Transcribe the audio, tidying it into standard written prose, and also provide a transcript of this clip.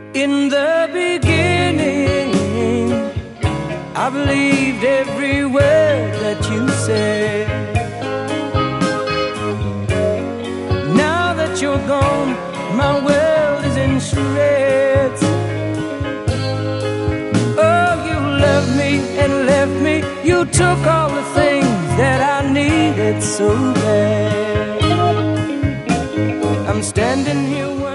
In the beginning, I believed every word that you said. Now that you're gone, my world is in shreds. Oh, you loved me and left me. You took all the things that I needed so bad. I'm standing here